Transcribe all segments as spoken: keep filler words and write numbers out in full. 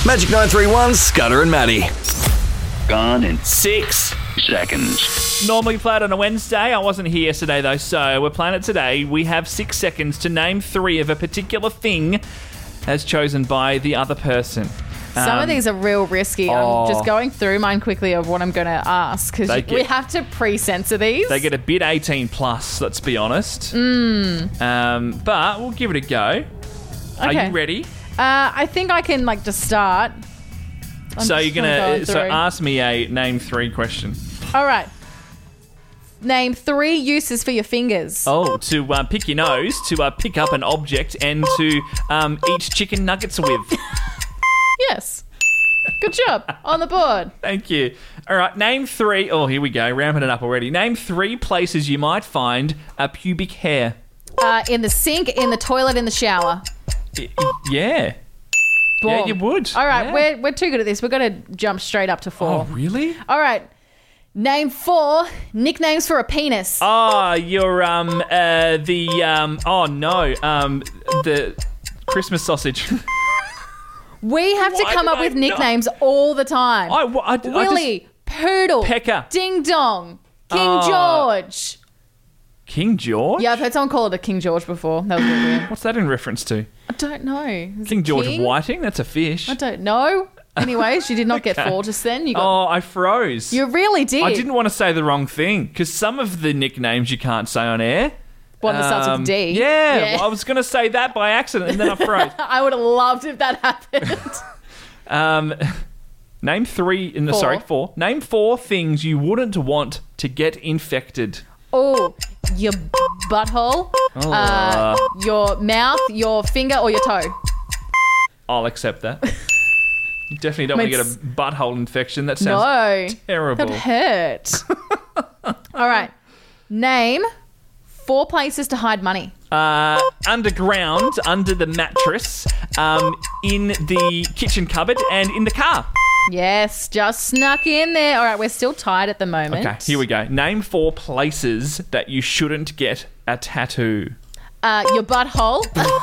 Magic nine three one, Scudder and Maddie. Gone in Six. seconds. Normally played on a Wednesday. I wasn't here yesterday, though, so we're playing it today. We have six seconds to name three of a particular thing as chosen by the other person. Some Um, of these are real risky. oh. I'm just going through mine quickly of what I'm going to ask because They we get- have to pre-censor these. They get a bit eighteen plus, let's be honest. Mm. Um, but we'll give it a go. Are Okay. you ready? Uh, I think I can like just start. I'm so just you're gonna going so through. ask me a name three question. All right. Name three uses for your fingers. Oh, to uh, pick your nose, to uh, pick up an object, and to um, eat chicken nuggets with. Yes. Good job. On the board. Thank you. All right, name three. Oh, here we go. Ramping it up already. Name three places you might find a pubic hair. Uh, in the sink, in the toilet, in the shower. Y- y- yeah. Yeah, Boom. you would. All right, Yeah. we're, we're too good at this. We're going to jump straight up to four. Oh, really? All right. Name four nicknames for a penis. Ah, you're um uh the um oh no um the Christmas sausage. we have to Why come did up I with not- nicknames all the time. I, I, I just- Willie, Poodle, Pecker. Ding Dong, King Oh. George. King George. Yeah, I've heard someone call it a King George before. That was a bit weird. What's that in reference to? I don't know. Is King it George King? Whiting. That's a fish. I don't know. Anyways, you did not get Okay. four just then. You got. Oh, I froze. You really did. I didn't want to say the wrong thing because some of the nicknames you can't say on air. One that starts Um, with D. Yeah, Yeah. well, I was going to say that by accident and then I froze. I would have loved if that happened. um, name three. In the Four. sorry, four. Name four things you wouldn't want to get infected. Oh, your butthole, Oh, uh, your mouth, your finger, or your toe. I'll accept that. You definitely don't want to get a It's- butthole infection. That sounds No, terrible. that hurt. All right, name four places to hide money. Uh, underground, under the mattress, um, in the kitchen cupboard, and in the car. Yes, just snuck in there. All right, we're still tied at the moment. Okay, here we go. Name four places that you shouldn't get a tattoo. Uh, your butthole,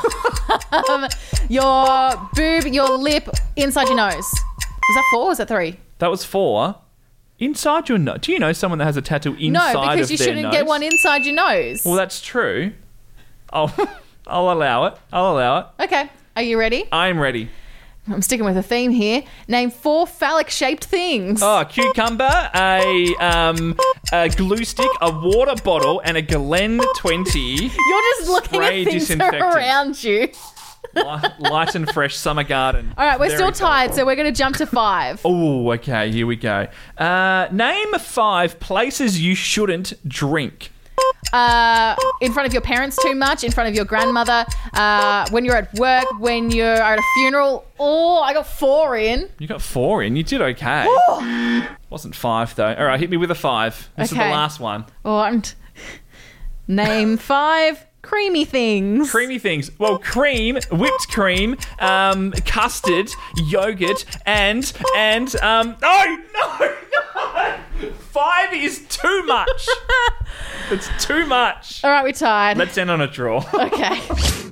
um, your boob, your lip, inside your nose. Was that four or was that three? That was four. Inside your nose. Do you know someone that has a tattoo inside No, because of you their shouldn't nose? get one inside your nose. Well, that's true. I'll, I'll allow it. I'll allow it. Okay, are you ready? I'm ready. I'm sticking with a theme here. Name four phallic-shaped things. Oh, a cucumber, a um, a glue stick, a water bottle, and a Glen twenty. You're just looking Spray at things disinfectant. around you. Light, light and fresh summer garden. All right, we're Very still tied, colourful. so we're going to jump to five. Oh, okay, here we go. Uh, name five places you shouldn't drink. Uh, in front of your parents too much, in front of your grandmother, uh, when you're at work, when you're at a funeral. Oh, I got four in. You got four in. You did okay. Wasn't five, though. All right, hit me with a five. This is Okay. the last one. Oh, I'm t- Name five creamy things. Creamy things. Well, cream, whipped cream, um, custard, yogurt, and, and, um, no, no, no. Five is too much. It's too much. All right, we're tied. Let's end on a draw. Okay.